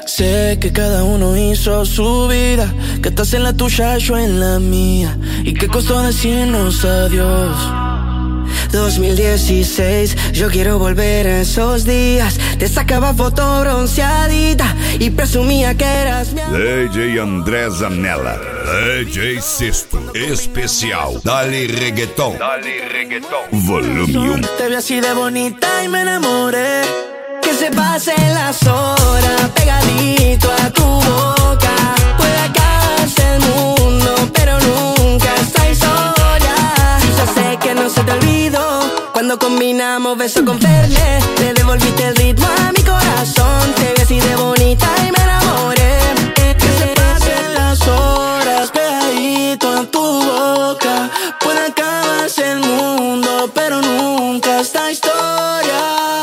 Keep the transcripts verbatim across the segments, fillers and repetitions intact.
Sé que cada uno hizo su vida, que estás en la tuya, yo en la mía, y que costó decirnos adiós. dos mil dieciséis, yo quiero volver a esos días. Te sacaba foto bronceadita y presumía que eras mi amor. D J André Zanella, D J Sesto, especial Dale Reggaeton, Dale Reggaeton, volume um. Te vi así de bonita y me enamoré. Que se pasen las horas pegadito a tu boca. Puede acabarse el mundo, pero nunca esta historia. Yo sé que no se te olvidó cuando combinamos beso con Fernet. Le devolviste el ritmo a mi corazón. Te vi así de bonita y me enamoré. Que se pasen las horas pegadito a tu boca. Puede acabarse el mundo, pero nunca esta historia.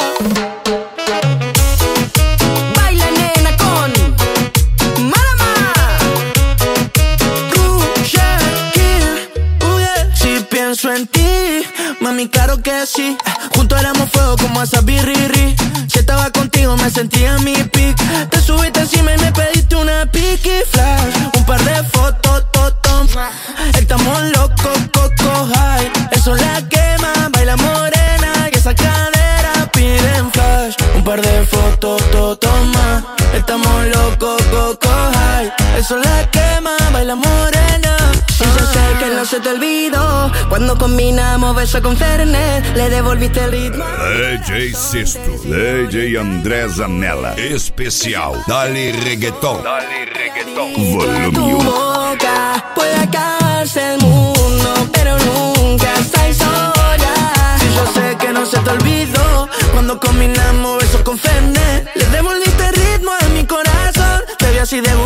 En ti, mami, claro que sí. Juntos éramos fuego como esa birriri. Si estaba contigo me sentía mi pic. Te subiste encima y me pediste una piqui flash. Un par de fotos, toto. Estamos locos, coco high. Eso la quema, baila morena. Y esa cadera piden flash. Un par de fotos, toto más. Estamos locos, coco high. Eso la quema, baila morena. Y yo sé que no se te olvidó cuando combinamos beso con Fernet. Le devolviste el ritmo. D J Sesto, D J André Zanella, especial Dale Reggaeton, Dale Reggaeton, volume tu um. boca puede acabarse el mundo, pero nunca esta historia. Y yo sé que no se te olvidó cuando combinamos besos con Fernet. Le devolviste el ritmo a mi corazón. Te vi así de